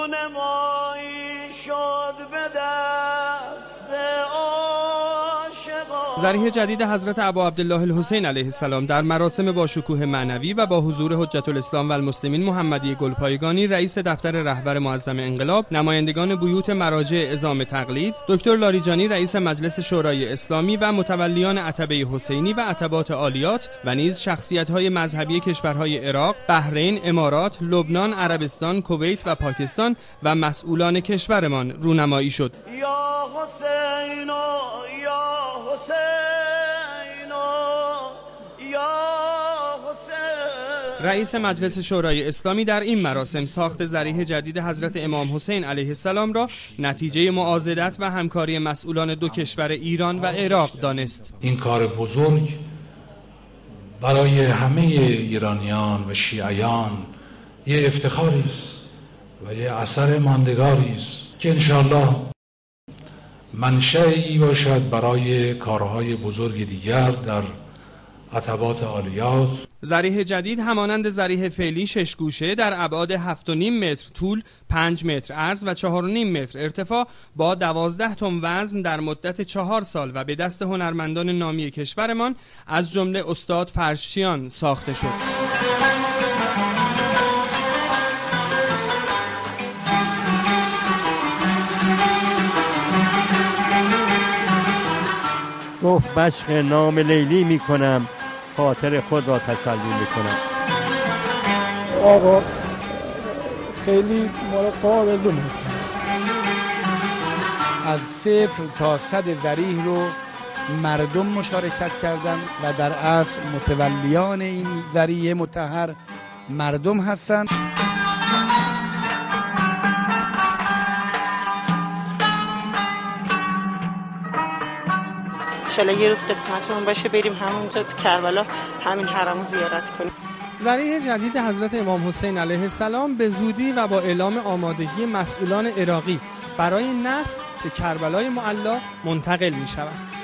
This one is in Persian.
رونمایی شد به دست عاشقان. ضریح جدید حضرت ابا عبدالله الحسین علیه السلام در مراسم با شکوه معنوی و با حضور حجت الاسلام و المسلمین محمدی گلپایگانی، رئیس دفتر رهبر معظم انقلاب، نمایندگان بیوت مراجع عظام تقلید، دکتر لاریجانی رئیس مجلس شورای اسلامی و متولیان عتبه حسینی و عتبات عالیات و نیز شخصیت‌های مذهبی کشورهای عراق، بحرین، امارات، لبنان، عربستان، کویت و پاکستان و مسئولان کشورمان رونمایی شد. یا حسین یا حسین یا حسین. رئیس مجلس شورای اسلامی در این مراسم ساخت ضریح جدید حضرت امام حسین علیه السلام را نتیجه معاضدت و همکاری مسئولان دو کشور ایران و عراق دانست. این کار بزرگ برای همه ایرانیان و شیعیان یه افتخاری است و یه اثر ماندگاری است که انشاءالله منشأی باشد برای کارهای بزرگ دیگر در عتبات عالیات. ضریح جدید همانند ضریح فعلی 6 گوشه در ابعاد 7.5 متر طول، 5 متر عرض و 4.5 متر ارتفاع با 12 تن وزن در مدت 4 سال و به دست هنرمندان نامی کشورمان از جمله استاد فرشچیان ساخته شد. گفت مشق نام لیلی می کنم، خاطر خود را تسلی می کنم. آقا خیلی قابل دونستم. از 0 تا 100 ضریح رو مردم مشارکت کردن و در اصل متولیان این ضریح مطهر مردم هستند. انشالله یه روز قسمتمون باشه بریم همونجا تو کربلا همین حرمو زیارت کنیم. ضریح جدید حضرت امام حسین علیه السلام به زودی و با اعلام آمادگی مسئولان عراقی برای نصب به کربلای معلی منتقل می شود.